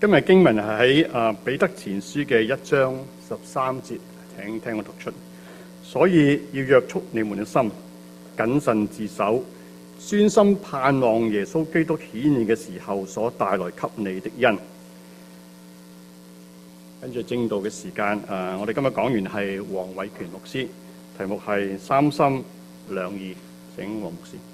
今日經文係喺彼得前書嘅1章13節，請聽我讀出。所以要約束你們嘅心，謹慎自守，專心盼望耶穌基督顯現嘅時候所帶來給你的恩。跟住正道嘅時間，我哋今日講員係黃偉權牧師，題目係三心兩意。請黃牧師。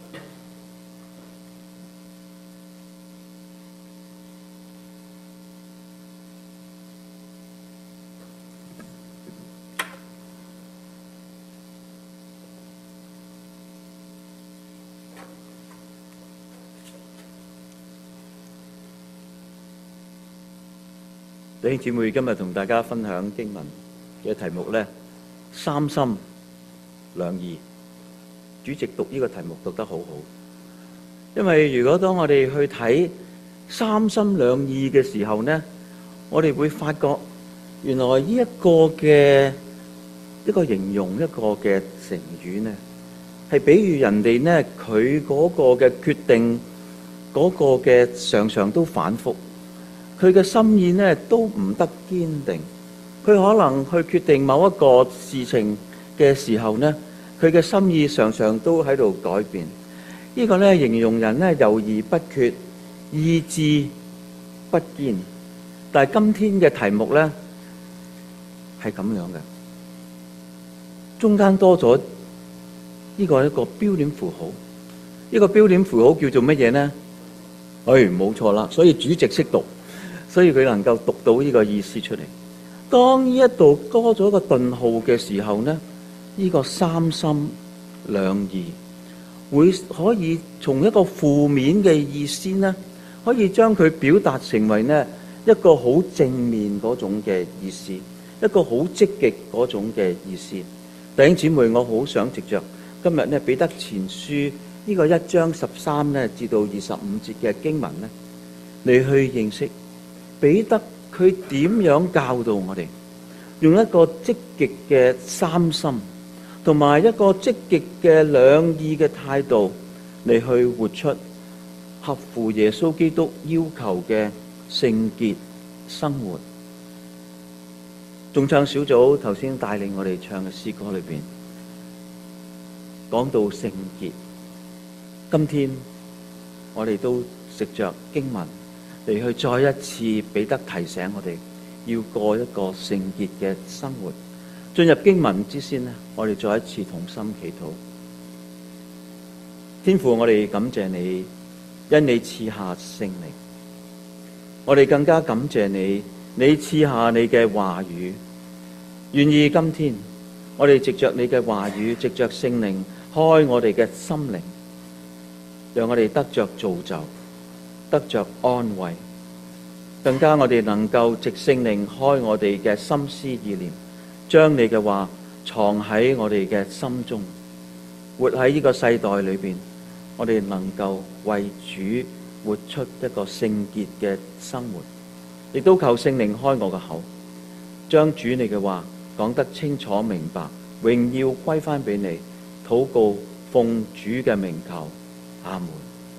弟兄姊妹，今日同大家分享經文嘅題目呢，三心兩意。主席讀呢個題目讀得好好，因為如果當我哋去睇三心兩意嘅時候呢，我哋會發覺原來呢一個形容一個嘅成語呢，係比喻人哋呢佢嗰個嘅決定嗰個嘅常常都反覆。佢嘅心意呢都唔得堅定，佢可能去決定某一個事情嘅時候呢，佢嘅心意常常都喺度改變。呢個呢形容人呢猶豫不決，意志不堅。但係今天嘅題目呢係咁樣嘅，中間多咗呢個一個標點符號。呢個標點符號叫做乜嘢呢？冇錯啦，所以主席識讀。所以佢能夠讀到呢個意思出嚟。當呢一度多咗個頓號嘅時候呢，呢個三心兩意會可以從一個負面嘅意思呢，可以將佢表達成為呢一個好正面嗰種嘅意思，一個好積極嗰種嘅意思。弟兄姊妹，我好想藉着今日呢彼得前書呢個1章13呢至到25節嘅經文呢，你去認識彼得佢點樣教導我哋，用一個積極嘅三心同埋一個積極嘅兩意嘅態度嚟去活出合乎耶穌基督要求嘅聖潔生活。眾唱小組頭先帶領我哋唱嘅詩歌裏邊講到聖潔，今天我哋都藉着經文嚟去再一次彼得提醒我哋要過一個聖潔嘅生活。進入經文之先呢，我哋再一次同心祈禱。天父，我哋感謝你，因你賜下聖靈。我哋更加感謝你，你賜下你嘅話語。願意今天我哋藉着你嘅話語，藉着聖靈開我哋嘅心靈，讓我哋得着造就，得着安慰，更加我哋能夠藉聖靈開我哋嘅心思意念，將你嘅話藏喺我哋嘅心中，活喺呢個世代裏邊，我哋能夠為主活出一個聖潔嘅生活。亦都求聖靈開我嘅口，將主你嘅話講得清楚明白，榮耀歸翻俾你。禱告奉主嘅名求，阿門。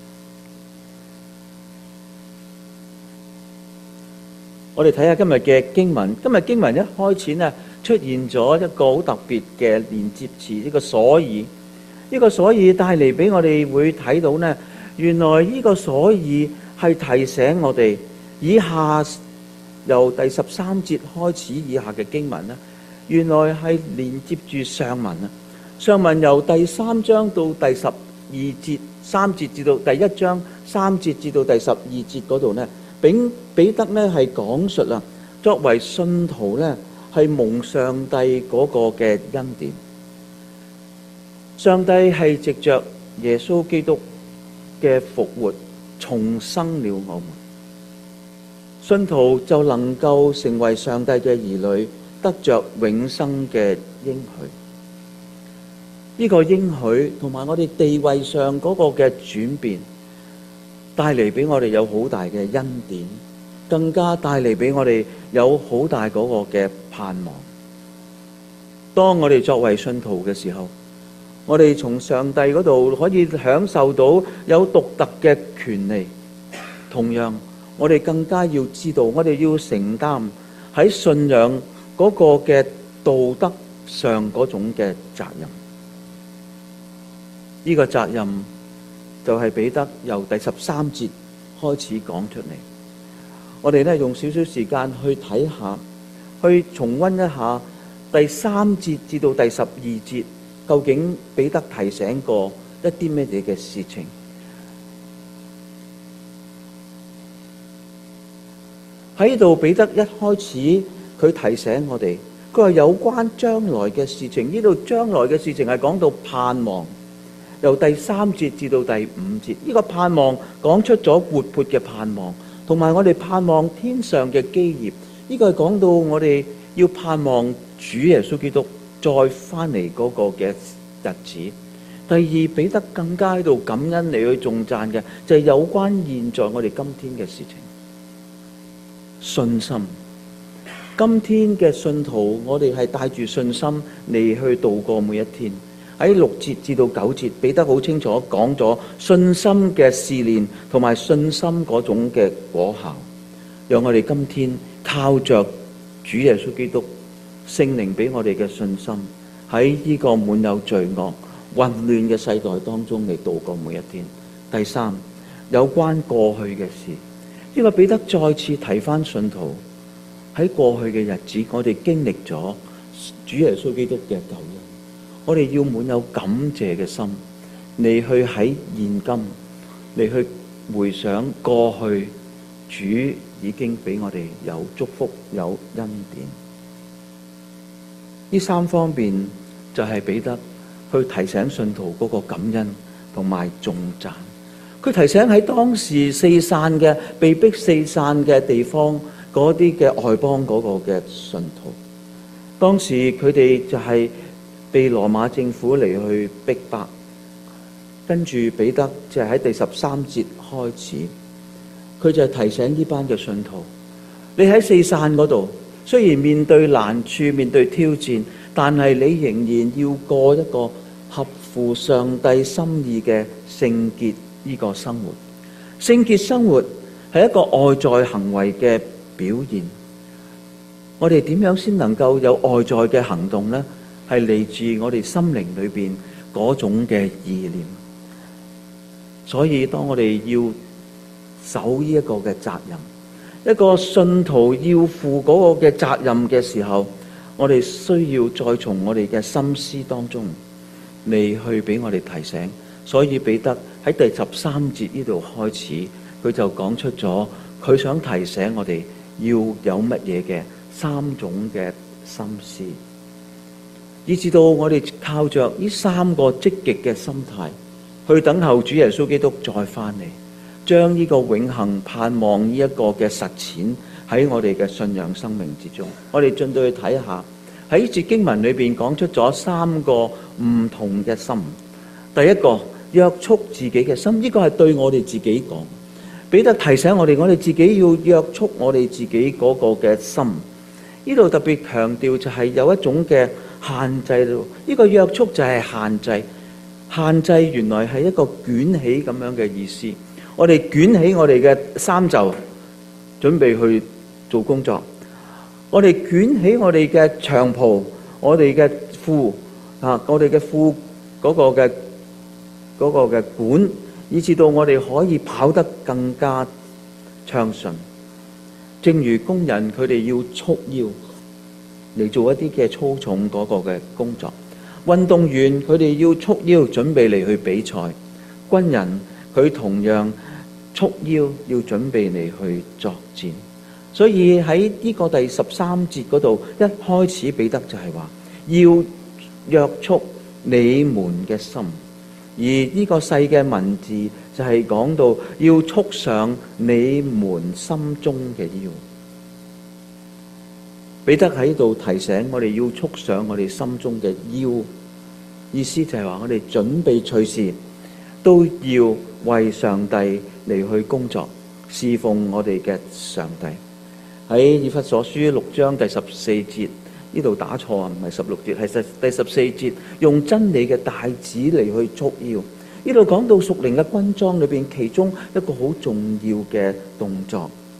我哋睇下今日嘅經文。今日經文一開始呢，出現咗一個好特別嘅連接詞，呢個所以。呢個所以帶嚟俾我哋會睇到呢，原來呢個所以係提醒我哋，以下由第13節開始以下嘅經文呢，原來係連接住上文啊。上文由第3章到第12節3節至到第1章3節至到第12節嗰度呢，彼得呢係講述啊，作為信徒呢係蒙上帝嗰個嘅恩典。上帝係藉着耶穌基督嘅復活重生了我們，信徒就能夠成為上帝嘅兒女，得着永生嘅應許。呢個應許同埋我哋地位上嗰個嘅轉變，帶嚟俾我哋有好大嘅恩典，更加帶嚟俾我哋有好大嗰個嘅盼望。當我哋作為信徒嘅時候，我哋從上帝嗰度可以享受到有獨特嘅權利。同樣， 我哋更加要知道，我哋要承擔喺信仰嗰個嘅道德上嗰種嘅責任。呢個責任就係彼得由第13節開始講出嚟。我哋咧用少少時間去睇下，去重溫一下第3節至到第12節，究竟彼得提醒過一啲咩嘢嘅事情。喺度彼得一開始佢提醒我哋，佢話有關將來嘅事情。呢度將來嘅事情係講到盼望，由第3節至到第5節，呢個盼望講出咗活潑嘅盼望，同埋我哋盼望天上嘅基業。呢個係講到我哋要盼望主耶穌基督再翻嚟嗰個嘅日子。第二，彼得更加喺度感恩嚟去頌讚嘅就係有關現在我哋今天嘅事情。信心，今天嘅信徒，我哋係帶住信心嚟去度過每一天。喺6節至到9節，彼得好清楚講咗信心嘅試煉同埋信心嗰種嘅果效，讓我哋今天靠着主耶穌基督聖靈俾我哋嘅信心，喺呢個滿有罪惡混亂嘅世代當中嚟度過每一天。第三，有關過去嘅事。呢個彼得再次提翻信徒喺過去嘅日子，我哋經歷咗主耶穌基督嘅救恩，我哋要滿有感謝嘅心嚟去喺現今嚟去回想過去主已經俾我哋有祝福有恩典。呢3方面就係彼得去提醒信徒嗰個感恩同埋頌讚。佢提醒喺當時四散嘅被逼四散嘅地方嗰啲嘅外邦嗰個嘅信徒，當時佢哋就係被羅馬政府嚟去逼迫。跟住彼得就係喺第13節開始，佢就提醒呢班嘅信徒，你喺四散嗰度雖然面對難處面對挑戰，但係你仍然要過一個合乎上帝心意嘅聖潔呢個生活。聖潔生活係一個外在行為嘅表現。我哋點樣先能夠有外在嘅行動呢？係嚟自我哋心靈裏邊嗰種嘅意念。所以當我哋要守呢一個嘅責任，一個信徒要負嗰個嘅責任嘅時候，我哋需要再從我哋嘅心思當中嚟去俾我哋提醒。所以彼得喺第13節呢度開始，佢就講出咗佢想提醒我哋要有乜嘢嘅3種嘅心思，以至到我哋靠着呢3個積極嘅心態去等候主耶穌基督再翻嚟，將呢個永恆盼望呢一個嘅實踐喺我哋嘅信仰生命之中。我哋進到去睇下喺呢節經文裏邊講出咗3個唔同嘅心。第一個，約束自己嘅心，呢個係對我哋自己講。彼得提醒我哋自己要約束我哋自己嗰個嘅心。呢度特別強調就係有一種嘅限制咯。呢個約束就係限制。限制原來係一個捲起咁樣嘅意思。我哋捲起我哋嘅衫袖，準備去做工作。我哋捲起我哋嘅長袍，我哋嘅褲我哋嘅褲嗰個嘅管，以至到我哋可以跑得更加暢順。正如工人佢哋要束腰嚟做一啲嘅粗重嗰個嘅工作，運動員佢哋要束腰準備嚟去比賽，軍人佢同樣束腰要準備嚟去作戰。所以喺呢個第13節嗰度一開始，彼得就係話要約束你們嘅心。而呢個細嘅文字就係講到要束上你們心中嘅腰。彼得喺度提醒我哋要束上我哋心中嘅腰，意思就係話我哋準備隨時都要為上帝嚟去工作，侍奉我哋嘅上帝。喺以弗所書6章第14節。呢度打錯啊，唔係16節，係第14節，用真理嘅帶子嚟去束腰。呢度講到屬靈嘅軍裝裏邊，其中一個好重要嘅動作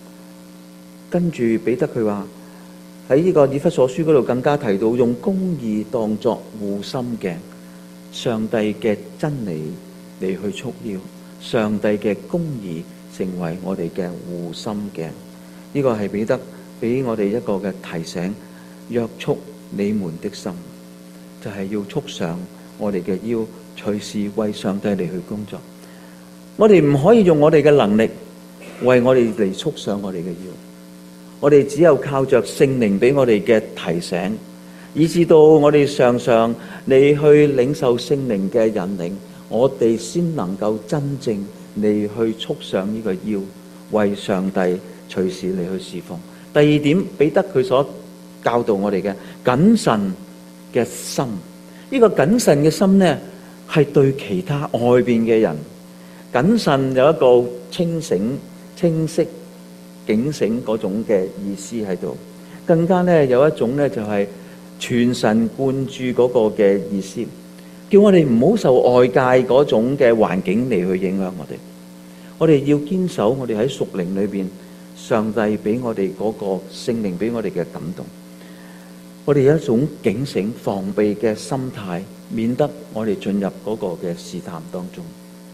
跟住彼得佢話喺呢個以弗所書嗰度更加提到用公義當作護心鏡，上帝嘅真理嚟去束腰，上帝嘅公義成為我哋嘅護心鏡。呢個係彼得俾我哋一個嘅提醒，約束你們的心，就係要束上我哋嘅腰，隨時為上帝嚟去工作。我哋唔可以用我哋嘅能力為我哋嚟束上我哋嘅腰，我哋只有靠着聖靈俾我哋嘅提醒，以至到我哋常常你去領受聖靈嘅引領，我哋先能夠真正你去束上呢個腰，為上帝隨時嚟去侍奉。第二點，彼得佢所教導我哋嘅謹慎嘅心，呢個謹慎嘅心呢，係對其他外邊嘅人，謹慎有一個清醒、清晰、警醒嗰種嘅意思喺度，更加呢有一種呢就係全神貫注嗰個嘅意思，叫我哋唔好受外界嗰種嘅環境嚟去影響我哋。我哋要堅守我哋喺屬靈裏邊，上帝俾我哋嗰個聖靈俾我哋嘅感動。我哋有一種警醒防備嘅心態，免得我哋進入嗰個嘅試探當中。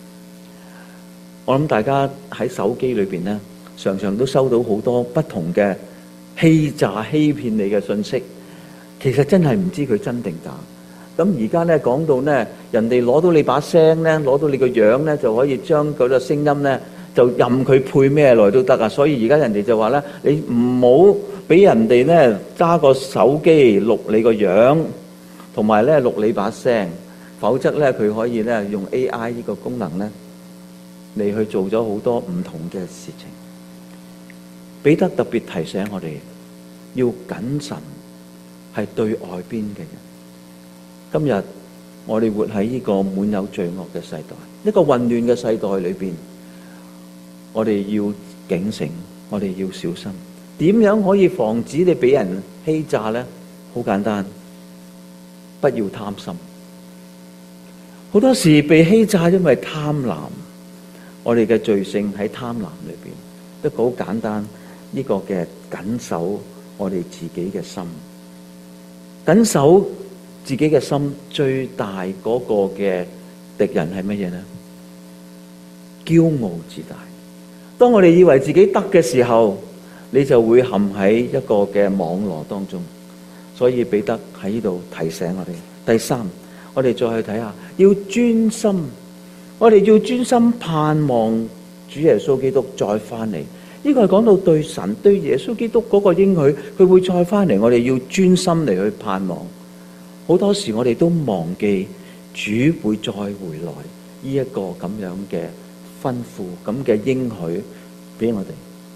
我諗大家喺手機裏邊呢，常常都收到好多不同嘅欺詐欺騙你嘅信息，其實真係唔知佢真定假。咁而家咧講到咧，人哋攞到你把聲咧，攞到你個樣咧，就可以將嗰個聲音咧，就任佢配咩來都得啊！所以而家人哋就話咧，你唔好俾人哋咧揸個手機錄你個樣，同埋咧錄你把聲，否則咧佢可以咧用 AI 呢個功能咧嚟去做咗好多唔同嘅事情。彼得特別提醒我哋要謹慎，係對外邊嘅人。今日我哋活喺呢個滿有罪惡嘅世代，一個混亂嘅世代裏邊，我哋要警醒，我哋要小心。點樣可以防止你俾人欺詐呢？好簡單，不要貪心。好多時被欺詐，因為貪婪。我哋嘅罪性喺貪婪裏邊，一個好簡單呢個嘅緊守我哋自己嘅心，緊守自己嘅心最大嗰個嘅敵人係乜嘢呢？驕傲自大。當我哋以為自己得嘅時候，你就會陷喺一個嘅網羅當中。所以彼得喺呢度提醒我哋。第三，我哋再去睇下，要專心，我哋要專心盼望主耶穌基督再翻嚟。呢個係講到對神對耶穌基督嗰個應許，佢會再翻嚟，我哋要專心嚟去盼望。好多時我哋都忘記主會再回來呢一個咁樣嘅吩咐，咁嘅應許俾我哋。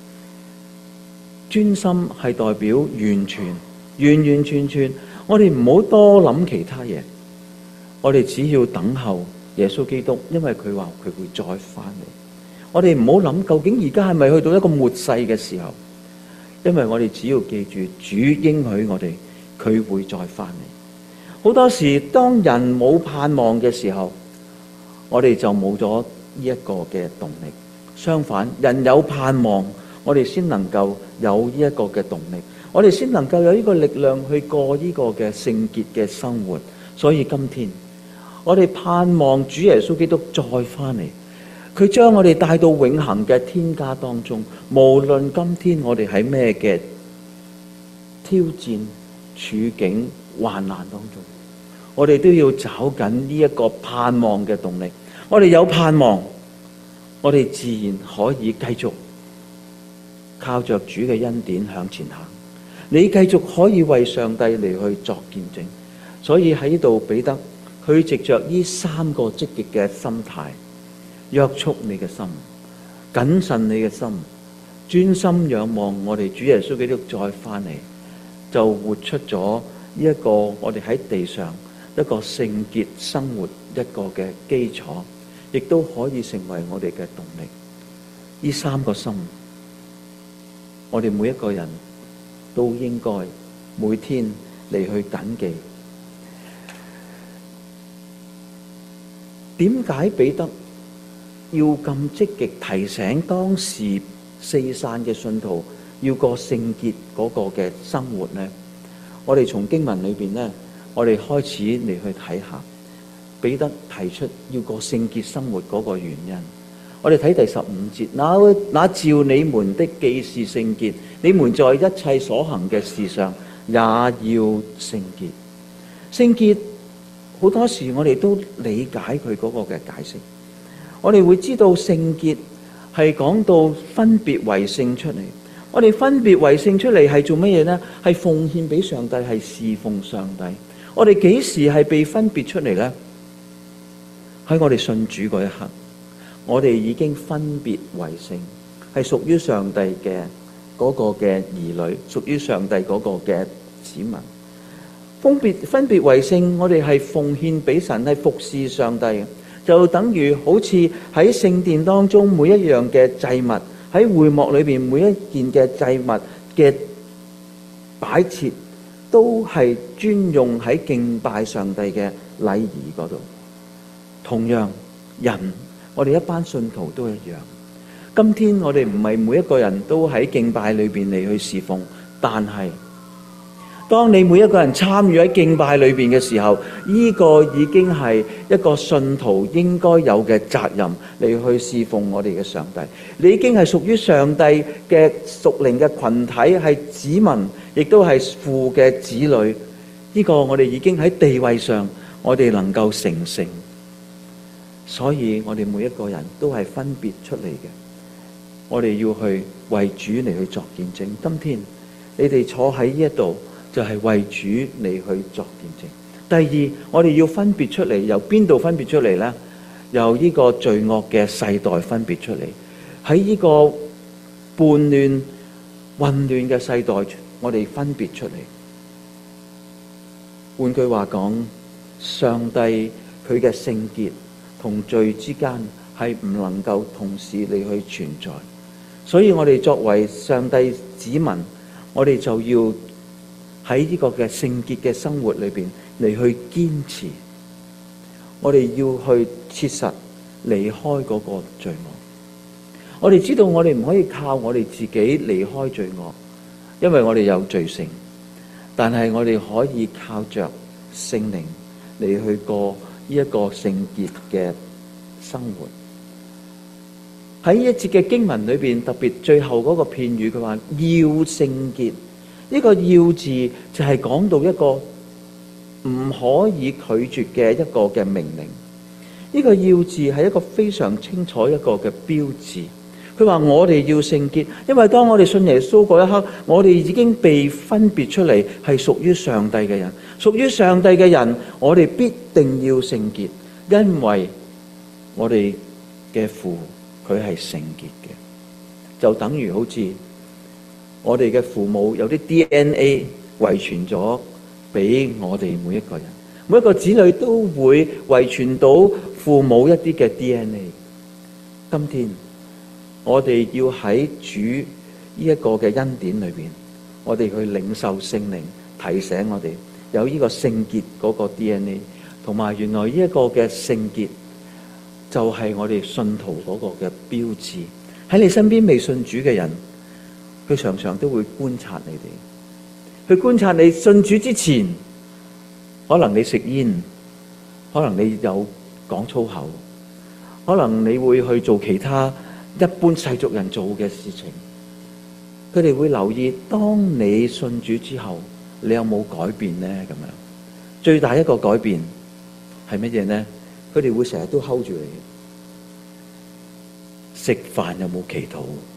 專心係代表完全，完完全全，我哋唔好多諗其他嘢，我哋只要等候耶穌基督，因為佢話佢會再翻嚟。我哋唔好諗究竟而家係咪去到一個末世嘅時候，因為我哋只要記住主應許我哋，佢會再翻嚟。好多時當人冇盼望嘅時候，我哋就冇咗呢一個嘅動力。相反，人有盼望，我哋先能夠有呢一個嘅動力，我哋先能夠有呢個力量去過呢個嘅聖潔嘅生活。所以今天我哋盼望主耶穌基督再翻嚟，佢將我哋帶到永恆嘅天家當中。無論今天我哋喺咩嘅挑戰、處境、患難當中，我哋都要找緊呢一個盼望嘅動力。我哋有盼望，我哋自然可以繼續靠着主嘅恩典向前行。你繼續可以為上帝嚟去作見證。所以喺呢度彼得佢藉着呢三個積極嘅心態，約束你嘅心，謹慎你嘅心，專心仰望我哋主耶穌基督再翻嚟，就活出咗呢一個我哋喺地上一個聖潔生活一個嘅基礎，亦都可以成為我哋嘅動力。呢三個心，我哋每一個人都應該每天嚟去謹記。點解彼得要咁積極提醒當時四散嘅信徒要過聖潔嗰個嘅生活呢？我哋從經文裏邊呢，我哋開始嚟去睇下彼得提出要過聖潔生活嗰個原因。我哋睇第15節，那召你們的既是聖潔，你們在一切所行嘅事上也要聖潔。聖潔好多時我哋都理解佢嗰個嘅解釋，我哋會知道聖潔係講到分別為聖出嚟。我哋分別為聖出嚟係做乜嘢呢？係奉獻俾上帝，係侍奉上帝。我哋幾時係被分別出嚟呢？喺我哋信主嗰一刻，我哋已經分別為聖，係屬於上帝嘅嗰個嘅兒女，屬於上帝嗰個嘅子民。分別為聖，我哋係奉獻俾神，係服侍上帝，就等於好似喺聖殿當中每一樣嘅祭物，喺會幕裏邊每一件嘅祭物嘅擺設，都係專用喺敬拜上帝嘅禮儀嗰度。同樣，我哋一班信徒都一樣。今天我哋唔係每一個人都喺敬拜裏邊嚟去侍奉，但係當你每一個人參與喺敬拜裏邊嘅時候，呢個已經係一個信徒應該有嘅責任嚟去侍奉我哋嘅上帝。你已經係屬於上帝嘅屬靈嘅群體，係子民，亦都係父嘅子女。呢個我哋已經喺地位上，我哋能夠成聖。所以我哋每一個人都係分別出嚟嘅，我哋要去為主嚟去作見證。今天你哋坐喺呢一度，就係為主嚟去作見證。第二，我哋要分別出嚟，由邊度分別出嚟呢？由呢個罪惡嘅世代分別出嚟，喺呢個叛亂混亂嘅世代，我哋分別出嚟。換句話講，上帝佢嘅聖潔同罪之間係唔能夠同時嚟去存在，所以我哋作為上帝子民，我哋就要喺呢個嘅聖潔嘅生活裏邊嚟去堅持，我哋要去切實離開嗰個罪惡。我哋知道我哋唔可以靠我哋自己離開罪惡，因為我哋有罪性，但係我哋可以靠着聖靈嚟去過呢一個聖潔嘅生活。喺呢一節嘅經文裏邊，特別最後嗰個片語，佢話要聖潔。呢個要字就係講到一個唔可以拒絕嘅一個嘅命令。呢個要字係一個非常清楚一個嘅標誌。佢話我哋要聖潔，因為當我哋信耶穌嗰一刻，我哋已經被分別出嚟，係屬於上帝嘅人。屬於上帝嘅人，我哋必定要聖潔，因為我哋嘅父佢係聖潔嘅。就等於好似我哋嘅父母有啲 DNA 遺傳咗俾我哋每一個人，每一個子女都會遺傳到父母一啲嘅 DNA。今天我哋要喺主呢一個嘅恩典裏邊，我哋去領受聖靈提醒我哋有呢個聖潔嗰個 DNA， 同埋原來呢一個嘅聖潔就係我哋信徒嗰個嘅標誌。喺你身邊未信主嘅人，佢常常都會觀察你哋，去觀察你信主之前，可能你食煙，可能你有講粗口，可能你會去做其他一般世俗人做嘅事情。佢哋會留意，當你信主之後，你有冇改變呢？咁樣最大一個改變係乜嘢呢？佢哋會成日都 hold 住你，食飯有冇祈禱？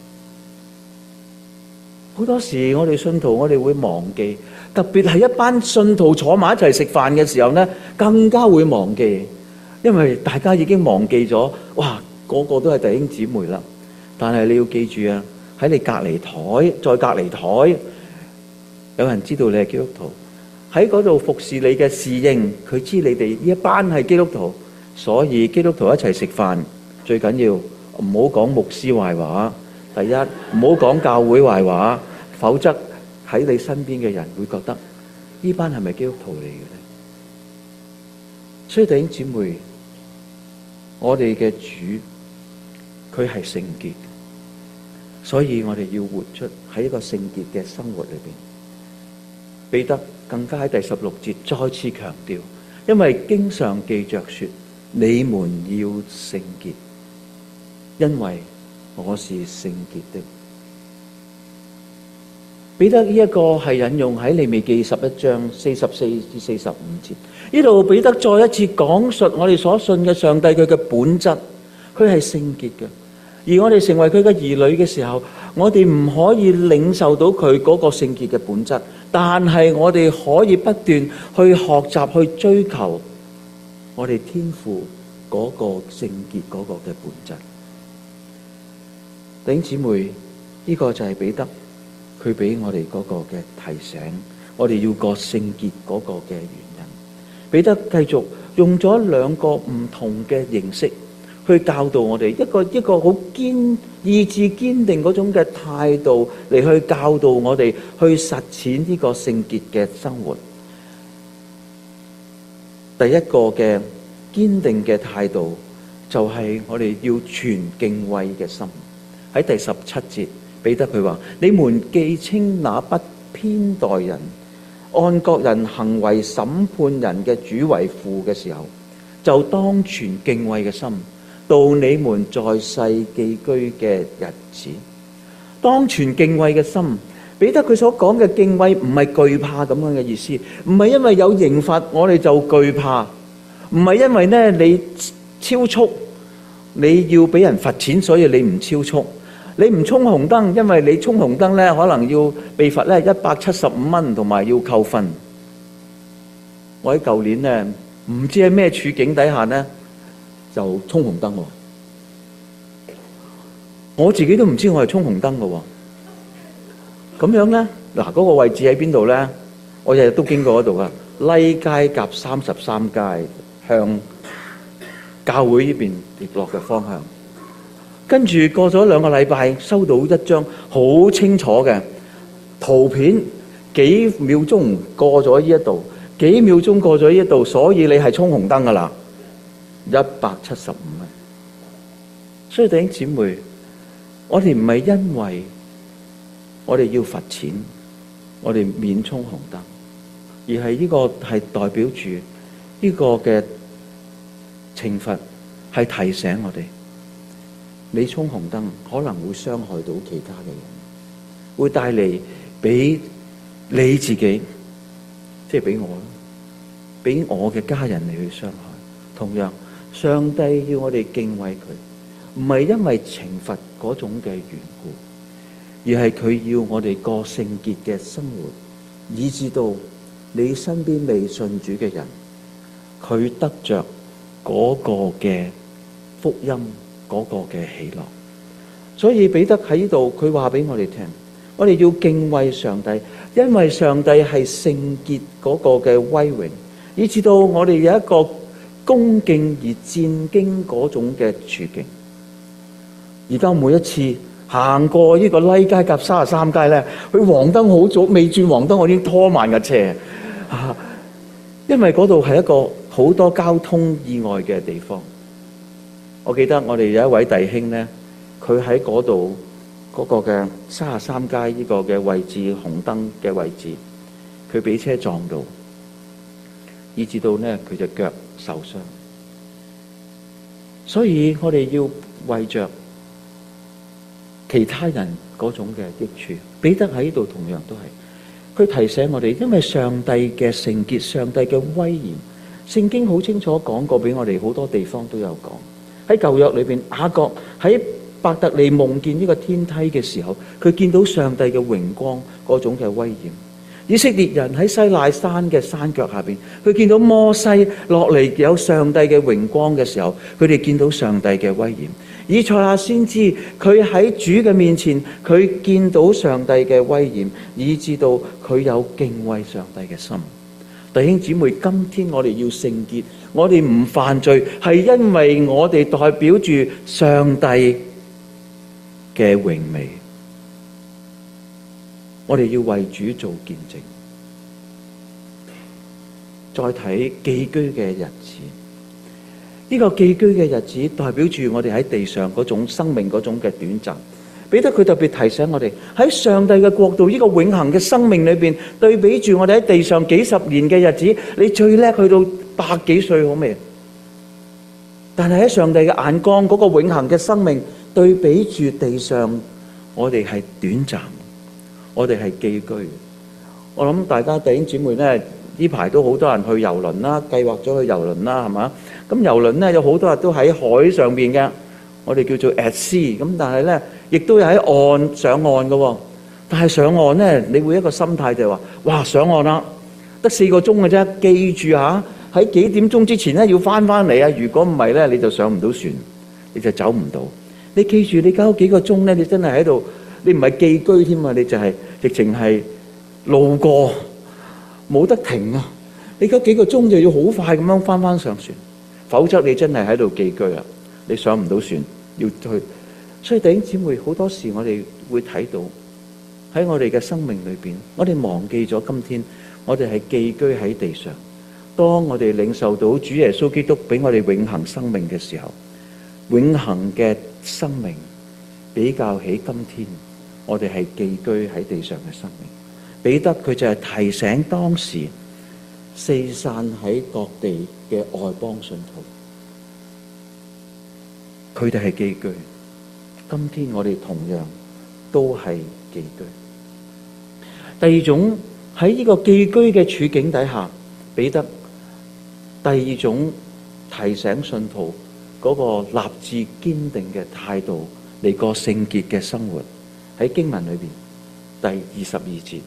好多時我哋信徒，我哋會忘記，特別係一班信徒坐埋一齊食飯嘅時候呢，更加會忘記，因為大家已經忘記咗，哇，個個都係弟兄姊妹啦。但係你要記住啊，喺你隔離台，再隔離台，有人知道你係基督徒，喺嗰度服侍你嘅侍應，佢知你哋呢一班係基督徒，所以基督徒一齊食飯，最緊要唔好講牧師壞話。第一，唔好講教會壞話，否則喺你身邊嘅人會覺得呢班係咪基督徒嚟嘅咧？所以弟兄姊妹，我哋嘅主佢係聖潔， 所以我哋要活出喺一個聖潔嘅生活裏邊。彼得更加喺第16節再次強調，因為經上記着說，你們要聖潔，因為我是聖潔的。彼得呢一個係引用喺利未記11章44至45節，呢度彼得再一次講述我哋所信嘅上帝佢嘅本質，佢係聖潔嘅。而我哋成為佢嘅兒女嘅時候，我哋唔可以領受到佢嗰個聖潔嘅本質，但係我哋可以不斷去學習去追求我哋天父嗰個聖潔嗰個嘅本質。弟兄姊妹，呢個就係彼得佢俾我哋嗰個嘅提醒，我哋要過聖潔嗰個嘅原因。彼得繼續用咗2個唔同嘅形式去教導我哋，一個好意志堅定嗰種嘅態度嚟去教導我哋去實踐呢個聖潔嘅生活。第一個嘅堅定嘅態度就係我哋要存敬畏嘅心。喺第17節，彼得佢話：你們既稱那不偏待人、按各人行為審判人嘅主為父嘅時候，就當存敬畏嘅心，到你們在世寄居嘅日子。當存敬畏嘅心，彼得佢所講嘅敬畏唔係懼怕咁樣嘅意思，唔係因為有刑罰我哋就懼怕，唔係因為呢你超速你要俾人罰錢，所以你唔超速。你唔衝紅燈，因為你衝紅燈咧，可能要被罰咧175蚊，同埋要扣分。我喺舊年咧，唔知喺咩處境底下咧，就衝紅燈喎。我自己都唔知我係衝紅燈嘅喎。咁樣咧，嗱，嗰個位置喺邊度咧？我日日都經過嗰度噶，拉街夾33街，向教會呢邊跌落嘅方向。跟住過咗2個禮拜，收到一張好清楚嘅圖片，幾秒鐘過咗呢一度，幾秒鐘過咗呢一度，所以你係衝紅燈噶啦，175蚊。所以弟兄姊妹，我哋唔係因為我哋要罰錢，我哋免衝紅燈，而係呢個係代表住呢個嘅懲罰係提醒我哋。你衝紅燈可能會傷害到其他嘅人，會帶嚟俾你自己，即係俾我，俾我嘅家人嚟去傷害。同樣，上帝要我哋敬畏佢，唔係因為懲罰嗰種嘅緣故，而係佢要我哋過聖潔嘅生活，以至到你身邊未信主嘅人，佢得着嗰個嘅福音。嗰個嘅喜樂，所以彼得喺呢度佢話俾我哋聽，我哋要敬畏上帝，因為上帝係聖潔嗰個嘅威榮，以至到我哋有一個恭敬而戰兢嗰種嘅處境。而家每一次行過呢個拉街夾33街咧，佢黃燈好早，未轉黃燈我已經拖慢架車，因為嗰度係一個好多交通意外嘅地方。我記得我哋有一位弟兄咧，佢喺嗰度嗰個嘅33街呢個嘅位置，紅燈嘅位置，佢俾車撞到，以至到咧佢隻腳受傷。所以我哋要為着其他人嗰種嘅益處，彼得喺呢度同樣都係，佢提醒我哋，因為上帝嘅聖潔，上帝嘅威嚴，聖經好清楚講過俾我哋，好多地方都有講。喺舊約裏邊，雅各喺伯特利夢見呢個天梯嘅時候，佢見到上帝嘅榮光嗰種嘅威嚴。以色列人喺西奈山嘅山腳下邊，佢見到摩西落嚟有上帝嘅榮光嘅時候，佢哋見到上帝嘅威嚴。以賽亞先知佢喺主嘅面前，佢見到上帝嘅威嚴，以至到佢有敬畏上帝嘅心。弟兄姊妹，今天我哋要聖潔，我哋唔犯罪，係因為我哋代表住上帝嘅榮美。我哋要為主做見證。再睇寄居嘅日子，呢個寄居嘅日子代表住我哋喺地上嗰種生命嗰種嘅短暫。 彼得佢特別提醒我哋喺上帝嘅國度呢個永恆嘅生命裏邊，對比住我哋喺地上幾十年嘅日子，你最叻去到100幾歲好未？但係喺上帝嘅眼光嗰個永恆嘅生命，對比住地上我哋係短暫，我哋係寄居。我諗大家弟兄姊妹咧，呢排都好多人去遊輪啦，計劃咗去遊輪啦，係嘛？咁遊輪咧有好多日都喺海上邊嘅，我哋叫做 at sea。咁但係咧，亦都有喺岸上岸嘅。但係上岸咧，你會一個心態就係話：哇，上岸啦，得4個鐘嘅啫。記住嚇，喺幾點鐘之前咧要翻嚟啊！如果唔係咧，你就上唔到船，你就走唔到。你記住，你搞幾個鐘咧，你真係喺度，你唔係寄居添啊，你就係直情係路過，冇得停啊！你嗰幾個鐘就要好快咁樣翻上船，否則你真係喺度寄居啦，你上唔到船，要去。所以弟兄姊妹，好多時我哋會睇到喺我哋嘅生命裏邊，我哋忘記咗今天我哋係寄居喺地上。當我哋領受到主耶穌基督俾我哋永恆生命嘅時候，永恆嘅生命比較起今天我哋係寄居喺地上嘅生命。彼得佢就係提醒當時四散喺各地嘅外邦信徒，佢哋係寄居。今天我哋同樣都係寄居。第二種喺呢個寄居嘅處境底下，彼得第二種提醒信徒嗰個立志堅定嘅態度嚟過聖潔嘅生活，喺經文裏邊第22節，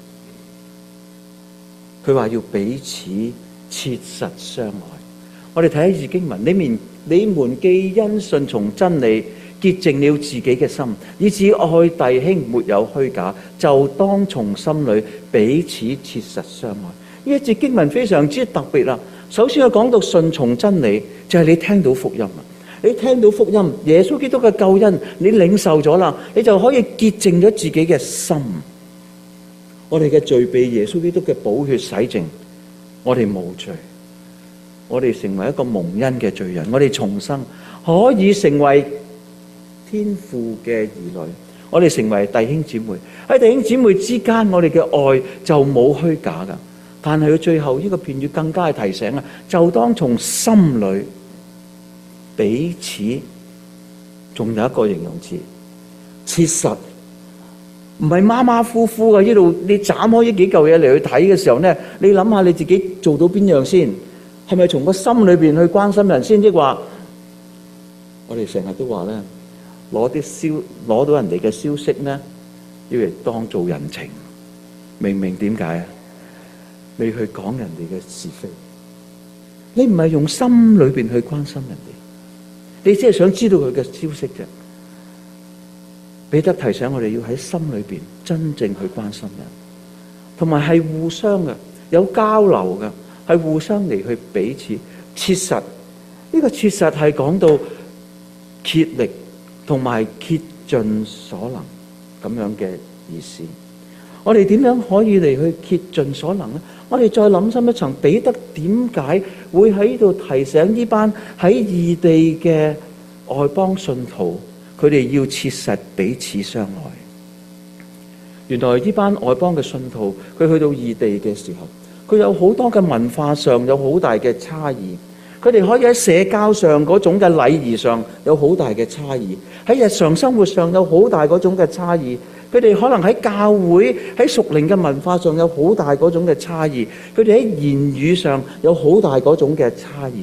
佢話要彼此切實相愛。我哋睇一次經文，你們既因順從真理潔淨了自己嘅心，以致愛弟兄沒有虛假，就當從心裏彼此切實相愛。呢一節經文非常之特別啦。首先我講到順從真理，就係你聽到福音啦。你聽到福音，耶穌基督嘅救恩，你領受咗啦，你就可以潔淨咗自己嘅心。我哋嘅罪被耶穌基督嘅寶血洗淨，我哋無罪，我哋成為一個蒙恩嘅罪人，我哋重生，可以成為天父嘅兒女，我哋成為弟兄姊妹。喺弟兄姊妹之間，我哋嘅愛就冇虛假噶。但係佢最後呢個片語更加係提醒啊，就當從心裏彼此，仲有一個形容詞，切實，唔係馬馬虎虎嘅。呢度你斬開呢幾嚿嘢嚟去睇嘅時候呢，你諗下你自己做到邊樣先？係咪從個心裏邊去關心人先？即係話我哋成日都話咧，攞到人哋嘅消息呢，要嚟當做人情，明唔明點解啊？你去講人哋嘅是非，你唔係用心裏邊去關心人哋，你只係想知道佢嘅消息啫。彼得提醒我哋要喺心裏邊真正去關心人，同埋係互相嘅，有交流嘅，係互相嚟去彼此切實。呢個切實係講到竭力同埋竭盡所能咁樣嘅意思。我哋點樣可以嚟去竭盡所能呢？我哋再諗深一層，彼得點解會喺度提醒呢班喺異地嘅外邦信徒，佢哋要切實彼此相愛？原來呢班外邦嘅信徒，佢去到異地嘅時候，佢有好多嘅文化上有好大嘅差異，佢哋可以喺社交上嗰種嘅禮儀上有好大嘅差異，喺日常生活上有好大嗰種嘅差異。佢哋可能喺教會喺屬靈嘅文化上有好大嗰種嘅差異，佢哋喺言語上有好大嗰種嘅差異。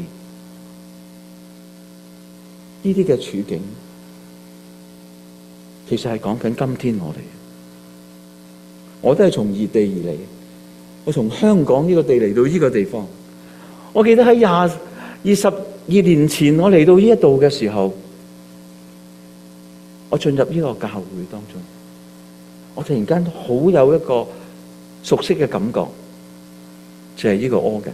呢啲嘅處境，其實係講緊今天我都係從異地而嚟，我從香港呢個地嚟到呢個地方。我記得喺22年前我嚟到呢一度嘅時候，我進入呢個教會當中，我突然間好有一個熟悉嘅感覺，就係呢個 organ。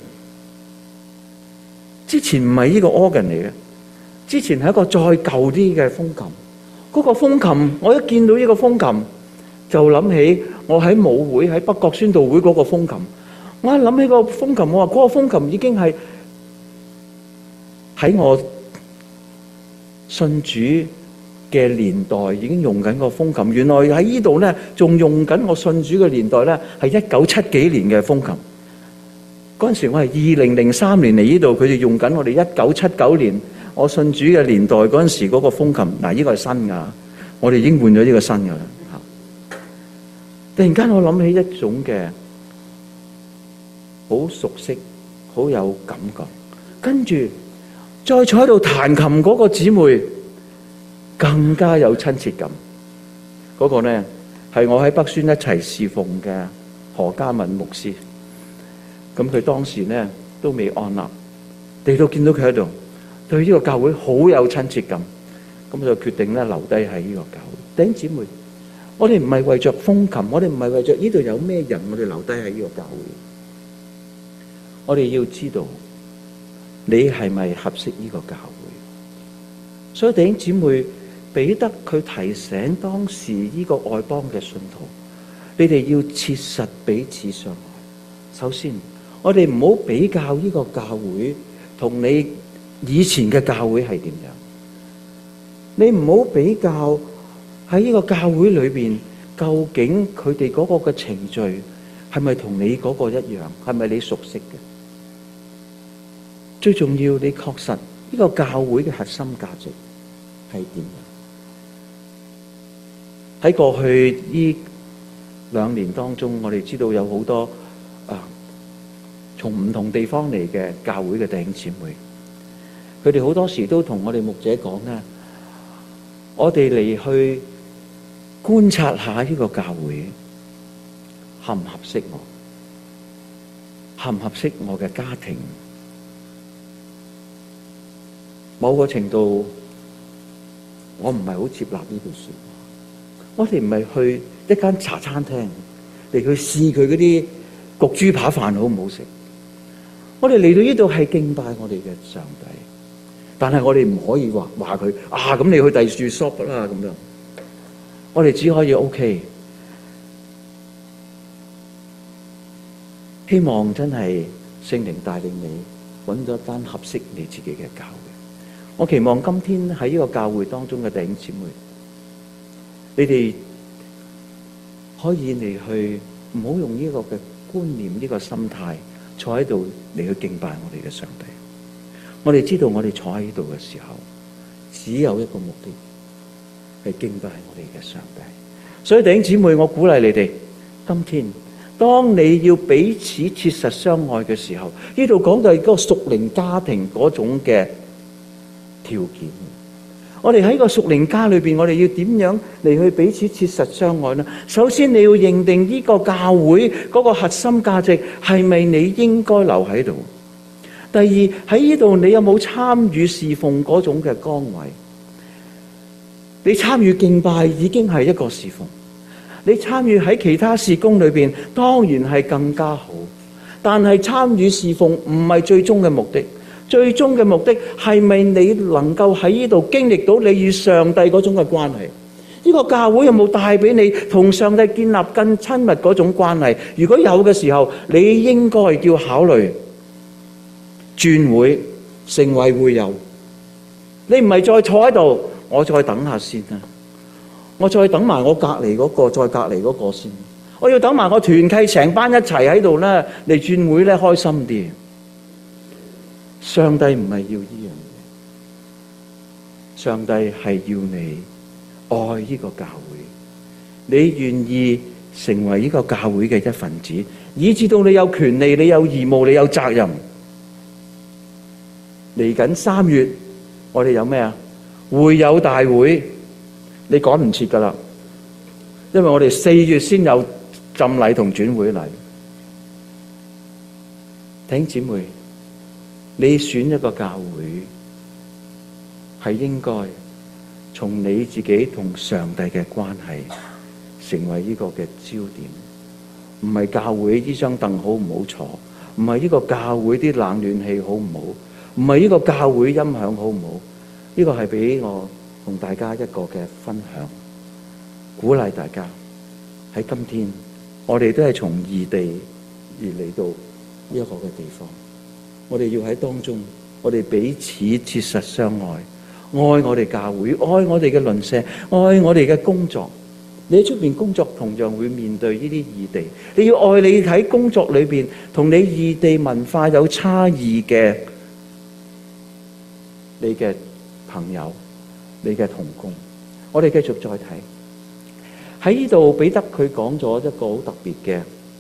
之前唔係呢個 organ 嚟嘅，之前係一個再舊啲嘅風琴。嗰個風琴，我一見到呢個風琴，就諗起我喺舞會喺北角宣道會嗰個風琴。我一諗起個風琴，我話嗰個風琴已經係喺我信主嘅年代已經用緊個風琴。原來喺呢度咧，仲用緊我信主嘅年代咧，係1970幾年嘅風琴。嗰陣時我係2003年嚟呢度，佢哋用緊我哋1979年我信主嘅年代嗰陣時嗰個風琴。嗱，呢個係新㗎，我哋已經換咗呢個新㗎啦。突然間我諗起一種嘅好熟悉、好有感覺，跟住再坐喺度彈琴嗰個姊妹更加有親切感。嗰個呢係我喺北宣一齊侍奉嘅何嘉敏牧師。咁佢當時呢都未安立，嚟到見到佢喺度，對呢個教會好有親切感，咁就決定咧留低喺呢個教會。弟兄姊妹，我哋唔係為着風琴，我哋唔係為着呢度有咩人，我哋留低喺呢個教會。我哋要知道你係咪合適呢個教會。所以弟兄姊妹，彼得佢提醒當時呢個外邦嘅信徒，你哋要切實彼此相愛。首先，我哋唔好比較呢個教會同你以前嘅教會係點樣。你唔好比較喺呢個教會裏邊，究竟佢哋嗰個嘅程序係咪同你嗰個一樣？係咪你熟悉嘅？最重要，你確實呢個教會嘅核心價值係點樣？喺過去呢2年當中，我哋知道有好多從唔同地方嚟嘅教會嘅弟兄姊妹，佢哋好多時都同我哋牧者講咧，我哋嚟去觀察下呢個教會合唔合適我，合唔合適我嘅家庭。某個程度，我唔係好接納呢句說話。我哋唔係去一間茶餐廳嚟去試佢嗰啲焗豬扒飯好唔好食。我哋嚟到呢度係敬拜我哋嘅上帝，但係我哋唔可以話佢咁你去第二處 shop 啦咁樣。我哋只可以 OK。希望真係聖靈帶領你揾咗一間合適你自己嘅教會。我期望今天喺呢個教會當中嘅弟兄姊妹，你哋可以嚟去唔好用呢個嘅觀念、呢個心態坐喺度嚟去敬拜我哋嘅上帝。我哋知道我哋坐喺呢度嘅時候，只有一個目的係敬拜我哋嘅上帝。所以弟兄姊妹，我鼓勵你哋，今天當你要彼此切實相愛嘅時候，呢度講到係嗰個屬靈家庭嗰種嘅條件。我哋喺個屬靈家裏邊，我哋要點樣嚟去彼此切實相愛呢？首先你要認定呢個教會嗰個核心價值係咪你應該留喺度？第二，喺呢度你有冇參與侍奉嗰種嘅崗位？你參與敬拜已經係一個侍奉，你參與喺其他事工裏邊當然係更加好，但係參與侍奉唔係最終嘅目的。最終嘅目的係咪你能夠喺呢度經歷到你與上帝嗰種嘅關係？呢個教會有冇帶俾你同上帝建立更親密嗰種關係？如果有嘅時候，你應該要考慮轉會成為會友。你唔係再坐喺度，我再等下先啊！我再等埋我隔離嗰個，再隔離嗰個先。我要等埋我團契成班一齊喺度咧嚟轉會咧，開心啲。上帝唔係要呢樣嘢，上帝係要你愛呢個教會，你願意成為呢個教會嘅一份子，以至到你有權利、你有義務、你有責任。嚟緊3月，我哋有咩啊？會友大會，你趕唔切噶啦，因為我哋4月先有浸禮同轉會禮。弟兄姊妹，你選一個教會係應該從你自己同上帝嘅關係成為呢個嘅焦點，唔係教會呢張凳好唔好坐，唔係呢個教會啲冷暖氣好唔好，唔係呢個教會音響好唔好。呢個係俾我同大家一個嘅分享，鼓勵大家喺今天，我哋都係從異地而嚟到呢一個嘅地方。我哋要喺當中，我哋彼此切實相愛， 愛我哋教會，愛我哋嘅鄰舍，愛我哋嘅工作。你喺出邊工作同樣會面對呢啲異地，你要愛你喺工作裏邊同你異地文化有差異嘅你嘅朋友、你嘅同工。我哋繼續再睇喺呢度，彼得佢講咗一個好特別嘅，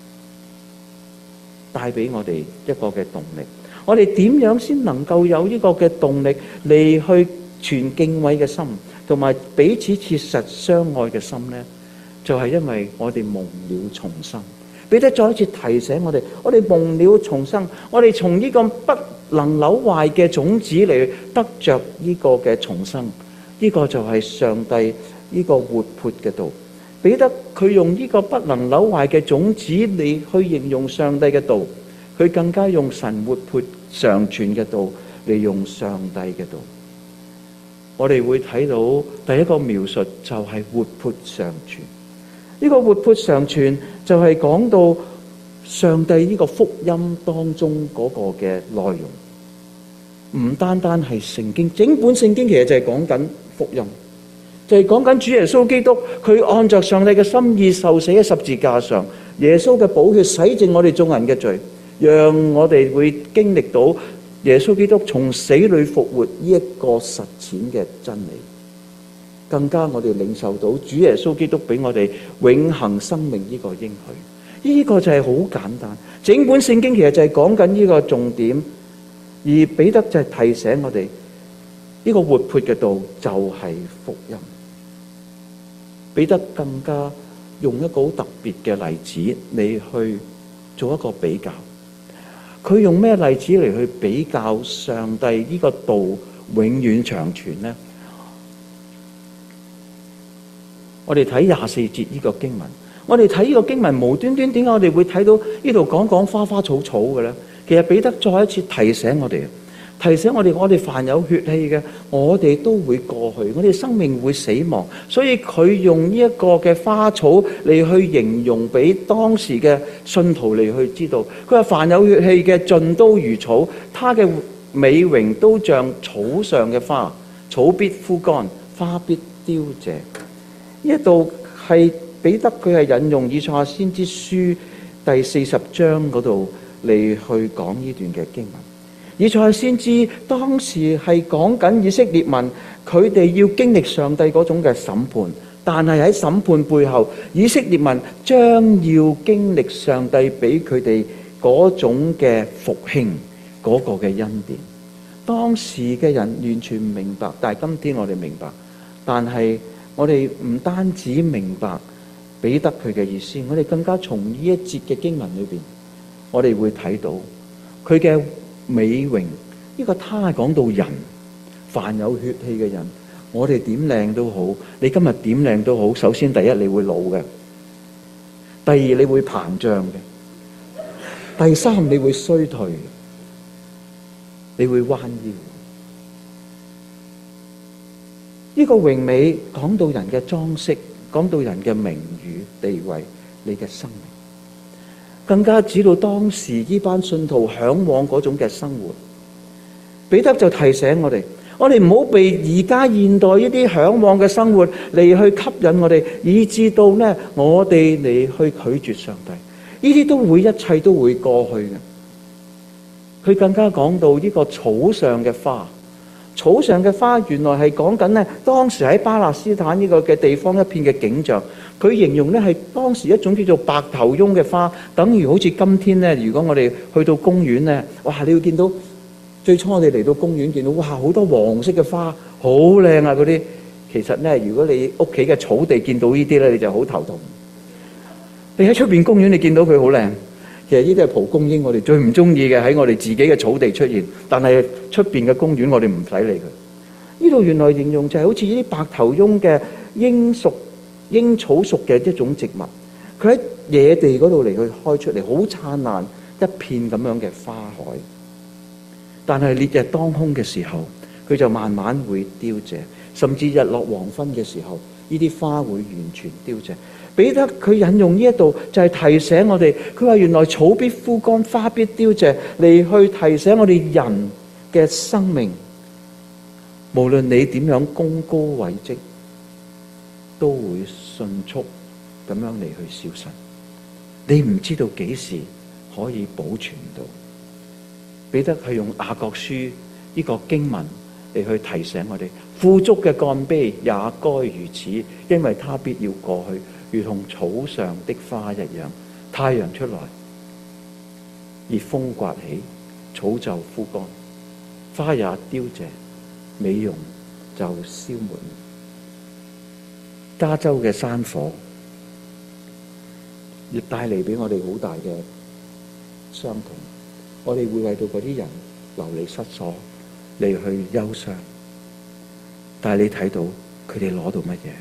帶俾我哋一個嘅動力。我哋點樣先能夠有呢個嘅動力嚟去存敬畏嘅心，同埋彼此切實相愛嘅心呢？就係因為我哋蒙了重生。彼得再一次提醒我哋，我哋蒙了重生，我哋從呢個不能朽壞嘅種子嚟得着呢個嘅重生。呢個就係上帝呢個活潑嘅道。彼得佢用呢個不能朽壞嘅種子嚟去形容上帝嘅道，佢更加用神活潑常存嘅道嚟用上帝嘅道。我哋會睇到第一個描述就係活潑常存。呢個活潑常存就係講到上帝呢個福音當中嗰個嘅內容，唔單單係聖經，整本聖經其實就係講緊福音，就係講緊主耶穌基督，佢按照上帝嘅心意受死喺十字架上，耶穌嘅寶血洗淨我哋眾人嘅罪，讓我哋會經歷到耶穌基督從死裏復活呢一個實踐嘅真理。更加我哋領受到主耶穌基督俾我哋永恆生命呢個應許，呢個就係好簡單。整本聖經其實就係講緊呢個重點，而彼得就係提醒我哋呢個活潑嘅道就係福音。彼得更加用一個好特別嘅例子嚟去做一個比較。佢用咩例子嚟去比較上帝呢個道永遠長存呢？我哋睇24節呢個經文，我哋睇呢個經文無端端點解我哋會睇到呢度講花花草草嘅咧？其實彼得再一次提醒我哋，我哋凡有血氣嘅，我哋都會過去，我哋生命會死亡。所以佢用呢一個嘅花草嚟去形容俾當時嘅信徒嚟去知道，佢話凡有血氣嘅盡都如草，他嘅美榮都像草上嘅花，草必枯乾，花必凋謝。呢一度係彼得佢係引用以賽亞先知書第40章嗰度嚟去講呢段嘅經文。以賽亞先知當時係講緊以色列民佢哋要經歷上帝嗰種嘅審判，但係喺審判背後，以色列民將要經歷上帝俾佢哋嗰種嘅復興嗰個嘅恩典。當時嘅人完全唔明白，但係今天我哋明白。但係我哋唔單止明白彼得佢嘅意思，我哋更加從呢一節嘅經文裏邊，我哋會睇到佢嘅美榮。呢個他係講到人，凡有血氣嘅人，我哋點靚都好，你今日點靚都好，首先第一你會老嘅，第二你會膨脹嘅，第三你會衰退，你會彎腰。呢個榮美講到人嘅裝飾，講到人嘅名譽地位，你嘅生命，更加指到當時呢班信徒向往嗰種嘅生活。彼得就提醒我哋唔好被而家現代呢啲向往嘅生活嚟去吸引我哋，以致到呢我哋嚟去拒絕上帝。呢啲都會，一切都會過去嘅。佢更加講到呢個草上嘅花。草上嘅花原來係講緊呢當時喺巴勒斯坦呢個嘅地方一片嘅景象。佢形容呢係當時一種叫做白頭翁嘅花，等於好似今天呢，如果我哋去到公園呢，哇！你會見到最初我哋嚟到公園見到哇好多黃色嘅花，好靚啊嗰啲。其實呢，如果你屋企嘅草地見到呢啲呢，你就好頭痛。你喺出邊公園你見到佢好靚。其實呢啲係蒲公英，我哋最唔中意嘅喺我哋自己嘅草地出現，但係出邊嘅公園我哋唔使理佢。呢度原來形容就係好似呢啲白頭翁嘅鷹草屬嘅一種植物，佢喺野地嗰度嚟去開出嚟，好燦爛一片咁樣嘅花海。但係烈日當空嘅時候，佢就慢慢會凋謝，甚至日落黃昏嘅時候，呢啲花會完全凋謝。彼得佢引用呢一度就係提醒我哋，佢話原來草必枯乾，花必凋謝，嚟去提醒我哋人嘅生命無論你點樣功高偉績，都會迅速咁樣嚟去消失。你唔知道幾時可以保存到。彼得係用雅各書呢個經文嚟去提醒我哋，富足嘅幹卑也該如此，因為他必要過去，如同草上的花一樣。太陽出來，熱風刮起，草就枯乾，花也凋謝，美容就消沒。加州嘅山火亦帶嚟俾我哋好大嘅傷痛，我哋會為到嗰啲人流離失所嚟去憂傷，但係你睇到佢哋攞到乜嘢？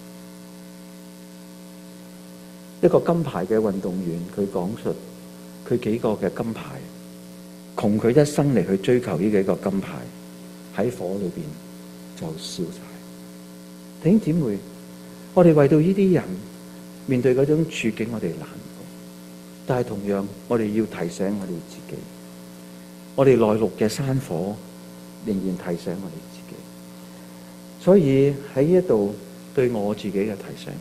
一個金牌嘅運動員，佢講述佢幾個嘅金牌，窮佢一生嚟去追求呢幾個金牌，喺火裏邊就燒晒。弟兄姊妹，我哋為到呢啲人面對嗰種處境，我哋難過，但係同樣我哋要提醒我哋自己，我哋內陸嘅山火仍然提醒我哋自己。所以喺呢一度對我自己嘅提醒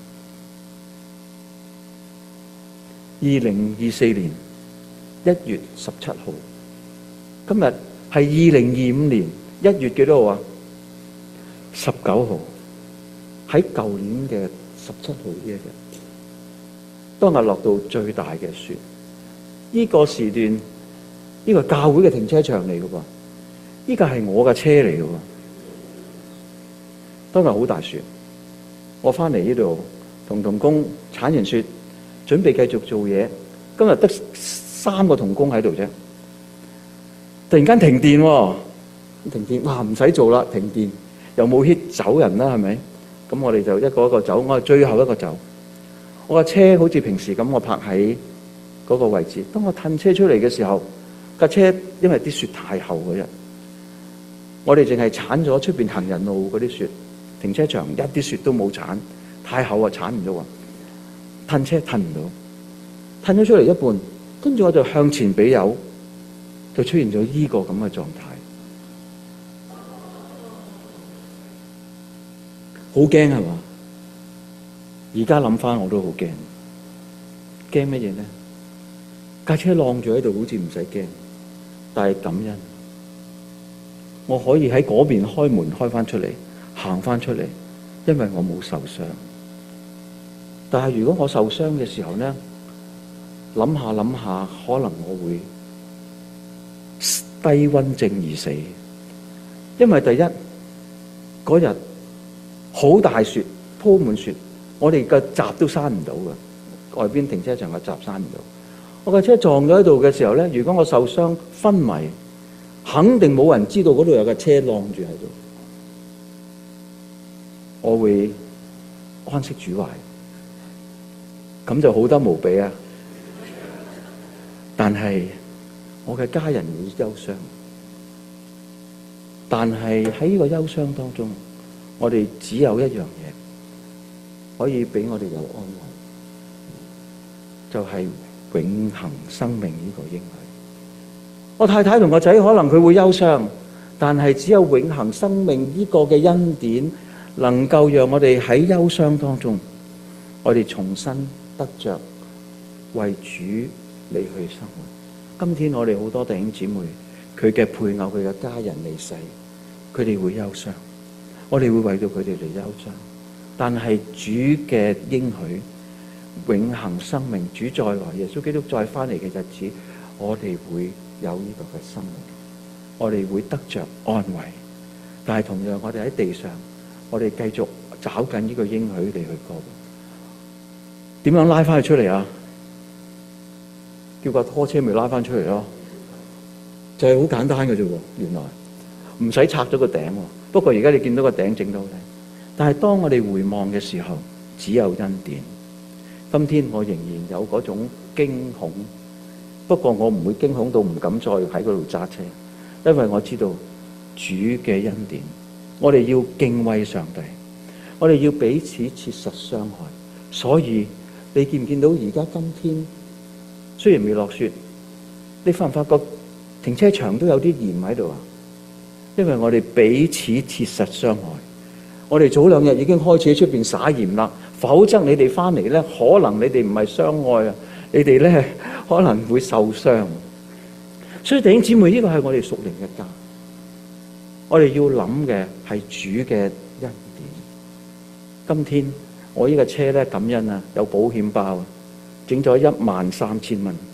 ，2024年1月17號，今日係2025年1月幾多號啊？19號，喺舊年嘅17號呢一日，當日落到最大嘅雪。呢個時段，呢個教會嘅停車場嚟嘅噃，呢個係我嘅車嚟嘅喎。當日好大雪，我翻嚟呢度同同工鏟完雪，準備繼續做嘢。今日得3個同工喺度啫，突然間停電喎，停電，哇，唔使做啦，停電又冇 hit 走人啦，係咪？咁我哋就一個一個走，我係最後一個走。我架車好似平時咁，我泊喺嗰個位置。當我褪車出嚟嘅時候，架車因為啲雪太厚嗰日，我哋淨係鏟咗出邊行人路嗰啲雪，停車場一啲雪都冇鏟，太厚啊，鏟唔到啊，褪車褪唔到，褪咗出嚟一半，跟住我就向前俾油，就出現咗依個咁嘅狀態，好驚係嘛？而家諗翻我都好驚，驚乜嘢呢？架車晾住喺度，好似唔使驚，但係感恩，我可以喺嗰邊開門開翻出嚟，行翻出嚟，因為我冇受傷。但係如果我受傷嘅時候呢，諗下諗下，可能我會低溫症而死，因為第一嗰日好大雪，鋪滿雪，我哋個閘都閂唔到嘅，外邊停車場嘅閘閂唔到。我架車撞咗喺度嘅時候呢，如果我受傷昏迷，肯定冇人知道嗰度有架車晾住喺度，我會安息主懷，咁就好得無比啊！但係我嘅家人會憂傷，但係喺呢個憂傷當中，我哋只有一樣嘢可以俾我哋有安慰，就係永恆生命呢個應許。我太太同個仔可能佢會憂傷，但係只有永恆生命呢個嘅恩典，能夠讓我哋喺憂傷當中，我哋重新得着為主嚟去生活。今天我哋好多弟兄姊妹，佢嘅配偶、佢嘅家人離世，佢哋會憂傷，我哋會為到佢哋嚟憂傷。但係主嘅應許，永恆生命，主再來，耶穌基督再翻嚟嘅日子，我哋會有呢個嘅生命，我哋會得着安慰。但係同樣，我哋喺地上，我哋繼續找緊呢個應許嚟去過。點樣拉翻佢出嚟啊？叫架拖車咪拉翻出嚟咯，就係好簡單嘅啫喎。原來唔使拆咗個頂喎。不過而家你見到個頂整到好靚，但係當我哋回望嘅時候，只有恩典。今天我仍然有嗰種驚恐，不過我唔會驚恐到唔敢再喺嗰度揸車，因為我知道主嘅恩典。我哋要敬畏上帝，我哋要彼此切實相愛。所以你見唔見到而家今天雖然未落雪，你發唔發覺停車場都有啲鹽喺度啊？ 因為我哋彼此切實相愛。我哋早2日已經開始喺出邊撒鹽啦，否則你哋翻嚟咧，可能你哋唔係相愛啊，你哋咧可能會受傷。所以弟兄姊妹，呢個係我哋屬靈嘅家。我哋要諗嘅係主嘅恩典。今天我呢個車咧，感恩啊，有保險包啊，整咗13000蚊。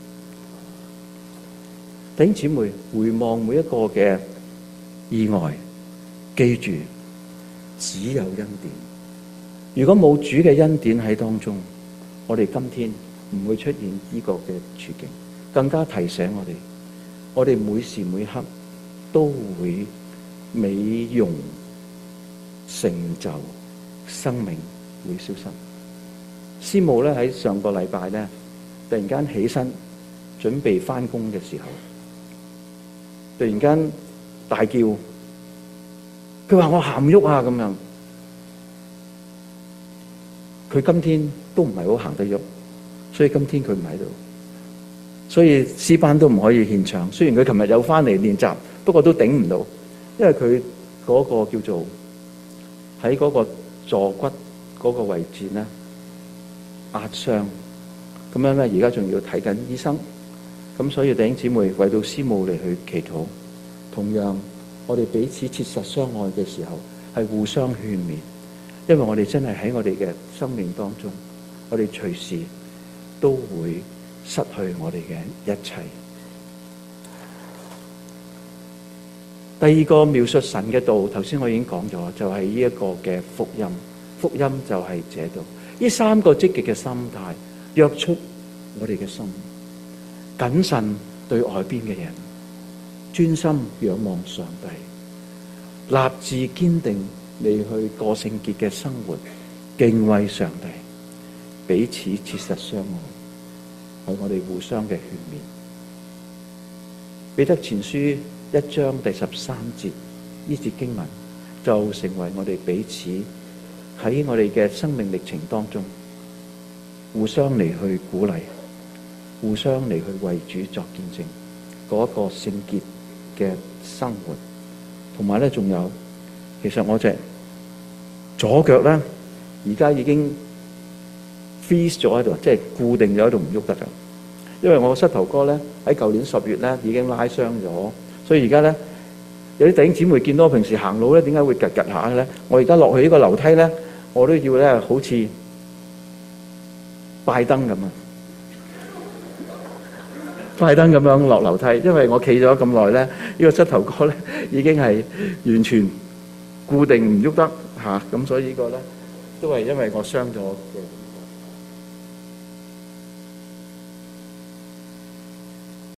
弟兄姊妹，回望每一個嘅意外，記住只有恩典。如果冇主嘅恩典喺當中，我哋今天唔會出現呢個嘅處境。更加提醒我哋每時每刻都會美容成就，生命會消失。師母咧喺上個禮拜咧，突然間起身準備翻工嘅時候，突然間大叫，佢話我行唔喐啊咁樣。佢今天都唔係好行得喐，所以今天佢唔喺度，所以詩班都唔可以獻唱。雖然佢琴日有翻嚟練習，不過都頂唔到，因為佢嗰個叫做喺嗰個坐骨嗰個位置咧壓傷，咁樣咧而家仲要睇緊醫生。咁所以弟兄姊妹為到師母嚟去祈禱。同樣我哋彼此切實相愛嘅時候，係互相勸勉，因為我哋真係喺我哋嘅生命當中，我哋隨時都會失去我哋嘅一切。第二個描述神嘅道，頭先我已經講咗，就係呢一個嘅福音。福音就係這道。呢3個積極嘅心態，約束我哋嘅心，謹慎對外邊嘅人，專心仰望上帝，立志堅定你去過聖潔嘅生活，敬畏上帝，彼此切實相愛，係我哋互相嘅勸勉。彼得前書1章第13節，呢節經文就成為我哋彼此喺我哋嘅生命歷程當中，互相嚟去鼓勵，互相嚟去為主作見證，嗰一個聖潔嘅生活。同埋咧，仲有，其實我隻左腳咧，而家已經 freeze 咗喺度，即係固定咗喺度唔喐得噶。因為我膝頭哥咧喺舊年10月咧已經拉傷咗，所以而家咧有啲弟兄姊妹見到我平時行路咧，點解會趌趌下嘅咧？我而家落去呢個樓梯咧，我都要咧好似拜登咁啊！拜登咁樣落樓梯，因為我企咗咁耐咧，呢個膝頭哥咧已經係完全固定唔喐得嚇，咁所以呢個咧都係因為我傷咗嘅。